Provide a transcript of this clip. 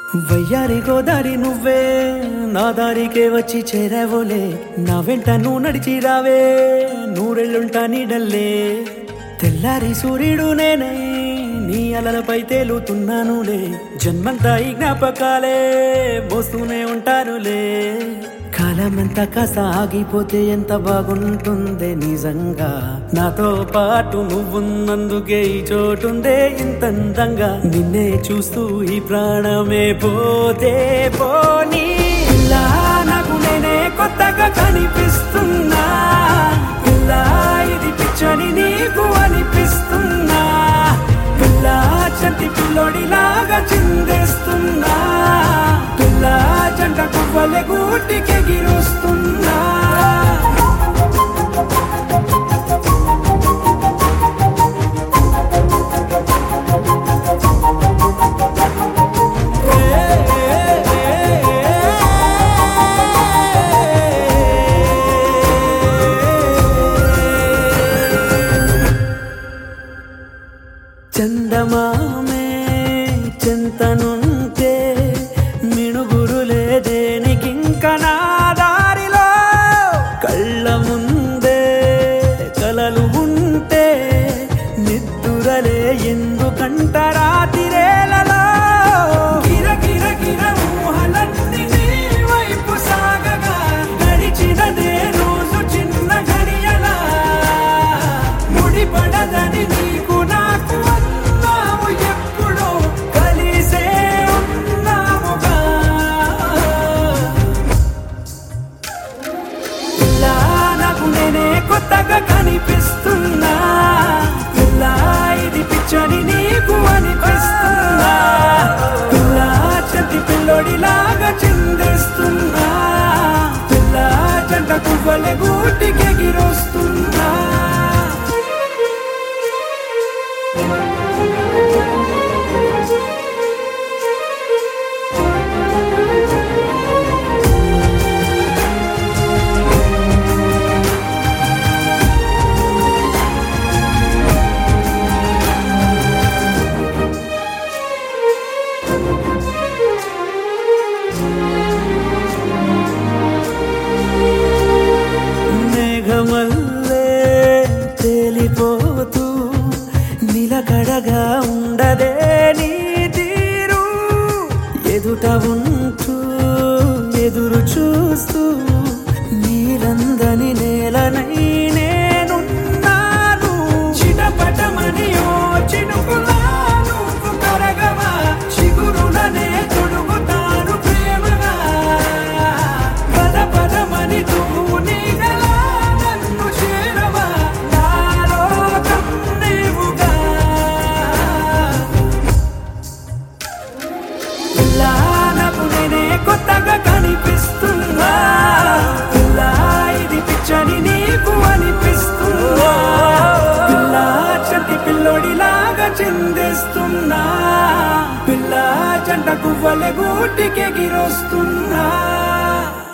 వయ్యారి గోదారి నువ్వే నా దారికే వచ్చి చేరావోలే నా వెంట నువ్వు నడిచి రావే నూరెళ్ళుంటా నీడల్లే తెల్లారి సూర్యుడు నేనై నీ అలలపై తేలుతున్నానులే జన్మంతా ఈ జ్ఞాపకాలే మోస్తూనే ఉంటానులే కాలమంతా కాస్త ఆగిపోతే ఎంత బాగుంటుందే నిజంగా నాతో పాటు నువ్వున్నందుకే ఈ చోటుందే ఇంతందంగా నిన్నే చూస్తూ ఈ ప్రాణమే పోతే పోనీ ఇలా నాకు నేనే కొత్తగా కనిపిస్తున్నా ఇలా ఇది పిచ్చని నీకు అనిపిస్తున్నా పిల్ల చంటి పిల్లోడిలాగా చిందేస్తున్నా పిల్ల జంట కువ్వలే గూటికెగిరొస్తున్నా చందమామే చింతనుంటే మిణుగురులే దేనికింక నా దారిలో కళ్ళ ముందే కలలు ఉంటే నిద్దురలే ఎందుకంట రాతిరేలలో గిర గిర గిర ఊహలన్నీ నీ వైపు సాగగా గడిచినదే రోజు చిన్న గడియలా ముడిపడదని నీకు నాకు అన్నాము ఎప్పుడో కలిసే ఉన్నాముగా ఇలా నాకు నేనే కొత్తగా కనిపిస్తున్నా ఇలా ఇది పిచ్చని నీకు అనిపిస్తున్నా పిల్ల చంటి పిల్లోడిలాగా చిందేస్తున్నా పిల్ల జంట కువ్వలే గూటికెగిరొస్తున్నా మేఘమల్లే తేలిపోతూ నిలకడగా ఉండదే నీ తీరు ఎదుట ఉంటూ ఎదురు చూస్తూ నీలందని నేలనై నేనున్నాను చిటపటమని ఓ చినుకులా నువ్వు కరగవా చిగురులనే తొడుగుతాను ప్రేమగా పద పదమని నువ్వు నీడలా నన్ను చేరవా నా లోకం నీవుగా ఇలా నాకు నేనే కొత్తగా కనిపిస్తున్నా ఇలా ఇది పిచ్చని నీకు అనిపిస్తున్నా పిల్ల చంటి పిల్లోడిలాగా చిందేస్తున్నా పిల్ల జంట కువ్వలే గూటికెగిరొస్తున్నా